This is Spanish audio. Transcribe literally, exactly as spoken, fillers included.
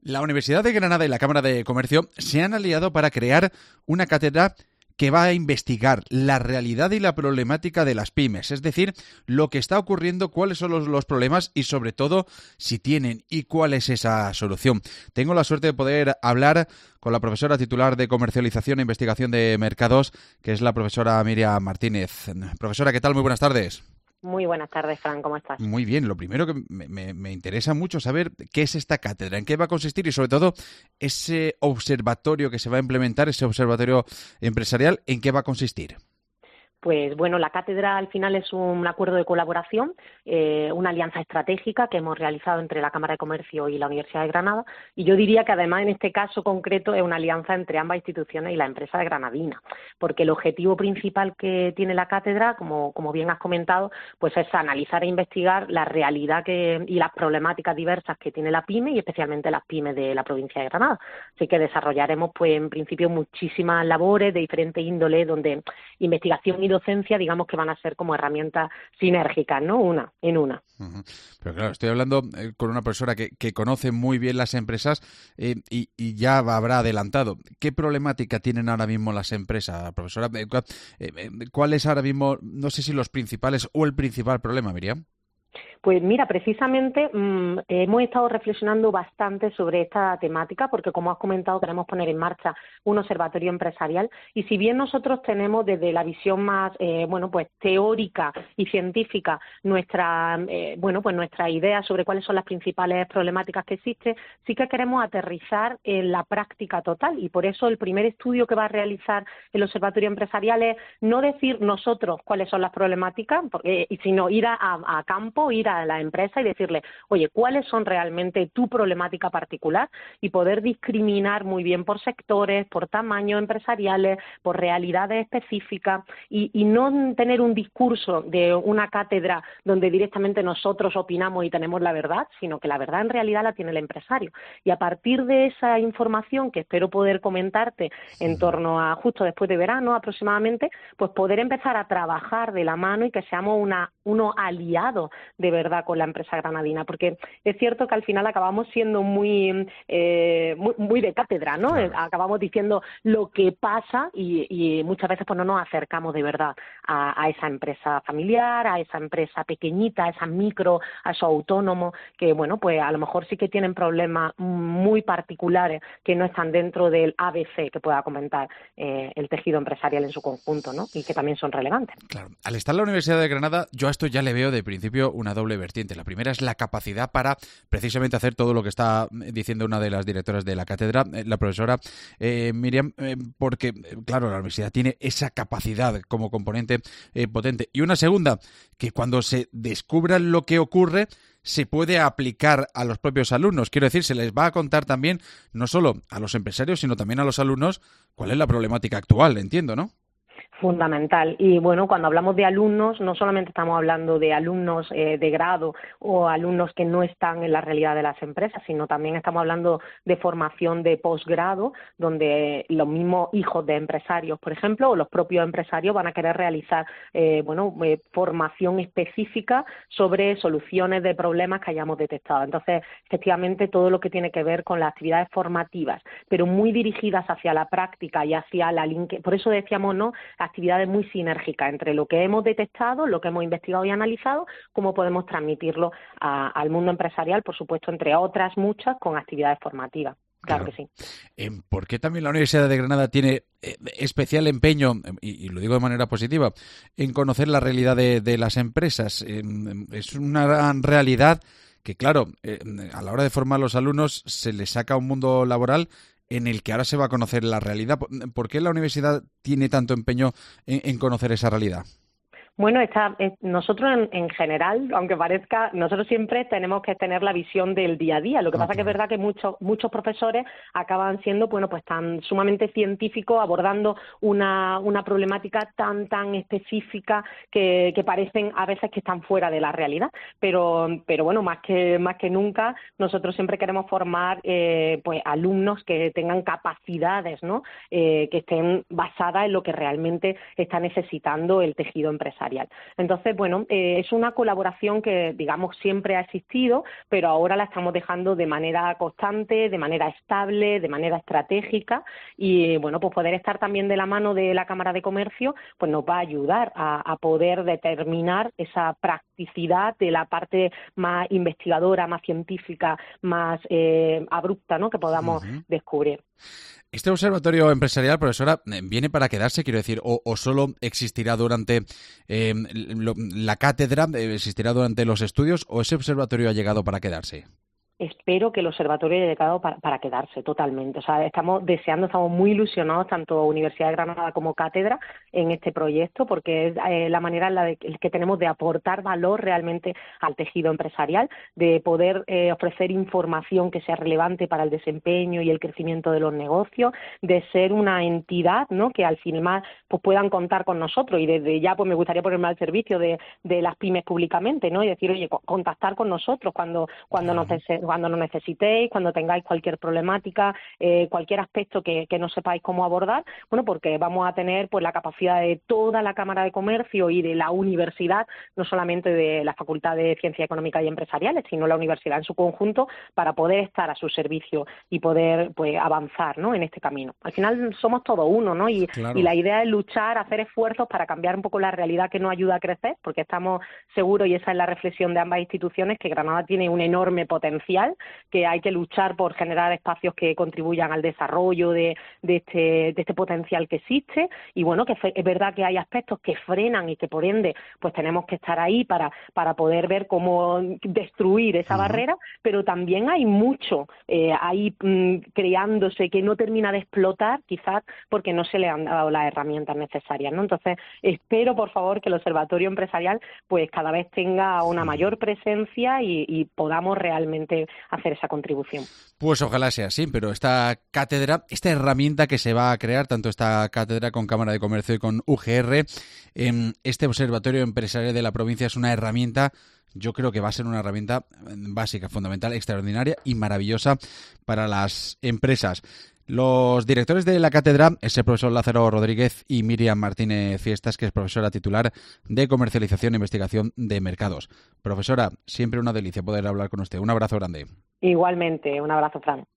La Universidad de Granada y la Cámara de Comercio se han aliado para crear una cátedra que va a investigar la realidad y la problemática de las pymes, es decir, lo que está ocurriendo, cuáles son los, los problemas y sobre todo si tienen y cuál es esa solución. Tengo la suerte de poder hablar con la profesora titular de Comercialización e Investigación de Mercados, que es la profesora Miriam Martínez. Profesora, ¿qué tal? Muy buenas tardes. Muy buenas tardes, Fran, ¿cómo estás? Muy bien, lo primero que me, me, me interesa mucho saber qué es esta cátedra, en qué va a consistir y sobre todo ese observatorio que se va a implementar, ese observatorio empresarial, ¿en qué va a consistir? Pues bueno, la cátedra al final es un acuerdo de colaboración, eh, una alianza estratégica que hemos realizado entre la Cámara de Comercio y la Universidad de Granada, y yo diría que además en este caso concreto es una alianza entre ambas instituciones y la empresa de Granadina, porque el objetivo principal que tiene la cátedra, como, como bien has comentado, pues es analizar e investigar la realidad que, y las problemáticas diversas que tiene la pyme y especialmente las pymes de la provincia de Granada. Así que desarrollaremos pues en principio muchísimas labores de diferente índole donde investigación y docencia, digamos que van a ser como herramientas sinérgicas, ¿no? Una, en una. Uh-huh. Pero claro, estoy hablando eh, con una persona que, que conoce muy bien las empresas eh, y, y ya habrá adelantado. ¿Qué problemática tienen ahora mismo las empresas, profesora? Eh, eh, ¿Cuál es ahora mismo, no sé si los principales o el principal problema, Miriam? Pues mira, precisamente mmm, hemos estado reflexionando bastante sobre esta temática porque, como has comentado, queremos poner en marcha un observatorio empresarial y si bien nosotros tenemos desde la visión más, eh, bueno, pues teórica y científica nuestra, eh, bueno, pues nuestra idea sobre cuáles son las principales problemáticas que existen, sí que queremos aterrizar en la práctica total y por eso el primer estudio que va a realizar el observatorio empresarial es no decir nosotros cuáles son las problemáticas, porque, sino ir a, a, a campo, ir a a la empresa y decirle, oye, ¿cuáles son realmente tu problemática particular? Y poder discriminar muy bien por sectores, por tamaños empresariales, por realidades específicas y, y no tener un discurso de una cátedra donde directamente nosotros opinamos y tenemos la verdad, sino que la verdad en realidad la tiene el empresario. Y a partir de esa información que espero poder comentarte en torno a justo después de verano aproximadamente, pues poder empezar a trabajar de la mano y que seamos una, unos aliados de verdad con la empresa granadina, porque es cierto que al final acabamos siendo muy eh, muy, muy de cátedra, ¿no? Claro. Acabamos diciendo lo que pasa y, y muchas veces pues no nos acercamos de verdad a, a esa empresa familiar, a esa empresa pequeñita, a esa micro, a esos autónomos que, bueno, pues a lo mejor sí que tienen problemas muy particulares que no están dentro del A B C que pueda comentar eh, el tejido empresarial en su conjunto, ¿no? Y que también son relevantes. Claro. Al estar en la Universidad de Granada, yo a esto ya le veo de principio una doble vertiente. La primera es la capacidad para precisamente hacer todo lo que está diciendo una de las directoras de la cátedra, la profesora eh, Miriam, eh, porque, claro, la universidad tiene esa capacidad como componente eh, potente. Y una segunda, que cuando se descubra lo que ocurre, se puede aplicar a los propios alumnos. Quiero decir, se les va a contar también, no solo a los empresarios, sino también a los alumnos, cuál es la problemática actual, entiendo, ¿no? Fundamental. Y bueno, cuando hablamos de alumnos, no solamente estamos hablando de alumnos eh, de grado o alumnos que no están en la realidad de las empresas, sino también estamos hablando de formación de posgrado, donde los mismos hijos de empresarios, por ejemplo, o los propios empresarios van a querer realizar eh, bueno, eh, formación específica sobre soluciones de problemas que hayamos detectado. Entonces, efectivamente, todo lo que tiene que ver con las actividades formativas, pero muy dirigidas hacia la práctica y hacia la link. Por eso decíamos, ¿no?, actividades muy sinérgicas entre lo que hemos detectado, lo que hemos investigado y analizado, cómo podemos transmitirlo a, al mundo empresarial, por supuesto, entre otras muchas, con actividades formativas. Claro, claro que sí. ¿Por qué también la Universidad de Granada tiene eh, especial empeño, y, y lo digo de manera positiva, en conocer la realidad de, de las empresas? Eh, es una gran realidad que, claro, eh, a la hora de formar a los alumnos se les saca un mundo laboral en el que ahora se va a conocer la realidad. ¿Por qué la universidad tiene tanto empeño en, en conocer esa realidad? Bueno, está, eh, nosotros en, en general, aunque parezca, nosotros siempre tenemos que tener la visión del día a día. Lo que okay. pasa que es verdad que muchos muchos profesores acaban siendo, bueno, pues tan sumamente científicos, abordando una, una problemática tan tan específica que, que parecen a veces que están fuera de la realidad. Pero, pero bueno, más que más que nunca, nosotros siempre queremos formar eh, pues alumnos que tengan capacidades, ¿no? Eh, que estén basadas en lo que realmente está necesitando el tejido empresarial. empresarial. Entonces, bueno, eh, es una colaboración que, digamos, siempre ha existido, pero ahora la estamos dejando de manera constante, de manera estable, de manera estratégica y, bueno, pues poder estar también de la mano de la Cámara de Comercio, pues nos va a ayudar a, a poder determinar esa practicidad de la parte más investigadora, más científica, más eh, abrupta, ¿no?, que podamos uh-huh. descubrir. ¿Este observatorio empresarial, profesora, viene para quedarse, quiero decir, o, o solo existirá durante eh, lo, la cátedra, existirá durante los estudios, o ese observatorio ha llegado para quedarse? Espero que el observatorio haya llegado para, para quedarse totalmente. O sea, estamos deseando, estamos muy ilusionados, tanto Universidad de Granada como Cátedra, en este proyecto, porque es eh, la manera en la de, que tenemos de aportar valor realmente al tejido empresarial, de poder eh, ofrecer información que sea relevante para el desempeño y el crecimiento de los negocios, de ser una entidad, ¿no?, que al final pues puedan contar con nosotros, y desde ya pues me gustaría ponerme al servicio de, de las pymes públicamente, ¿no?, y decir, oye, contactar con nosotros cuando, cuando nos deseen cuando nos necesitéis, cuando tengáis cualquier problemática, eh, cualquier aspecto que, que no sepáis cómo abordar, bueno, porque vamos a tener pues la capacidad de toda la Cámara de Comercio y de la universidad, no solamente de la Facultad de Ciencias Económicas y Empresariales, sino la universidad en su conjunto, para poder estar a su servicio y poder pues avanzar, ¿no?, en este camino. Al final somos todos uno, ¿no? Y, claro. y la idea es luchar, hacer esfuerzos para cambiar un poco la realidad que nos ayuda a crecer, porque estamos seguros, y esa es la reflexión de ambas instituciones, que Granada tiene un enorme potencial, que hay que luchar por generar espacios que contribuyan al desarrollo de, de, este, de este potencial que existe, y bueno, que es verdad que hay aspectos que frenan y que por ende pues tenemos que estar ahí para, para poder ver cómo destruir esa uh-huh. barrera, pero también hay mucho eh, ahí mmm, creándose que no termina de explotar, quizás porque no se le han dado las herramientas necesarias, ¿no? Entonces espero por favor que el Observatorio Empresarial pues cada vez tenga una mayor presencia y, y podamos realmente hacer esa contribución. Pues ojalá sea así, pero esta cátedra, esta herramienta que se va a crear, tanto esta cátedra con Cámara de Comercio y con U G R, eh, este Observatorio Empresarial de la provincia es una herramienta, yo creo que va a ser una herramienta básica, fundamental, extraordinaria y maravillosa para las empresas. Los directores de la cátedra es el profesor Lázaro Rodríguez y Miriam Martínez Fiestas, que es profesora titular de Comercialización e Investigación de Mercados. Profesora, siempre una delicia poder hablar con usted. Un abrazo grande. Igualmente, un abrazo, Fran.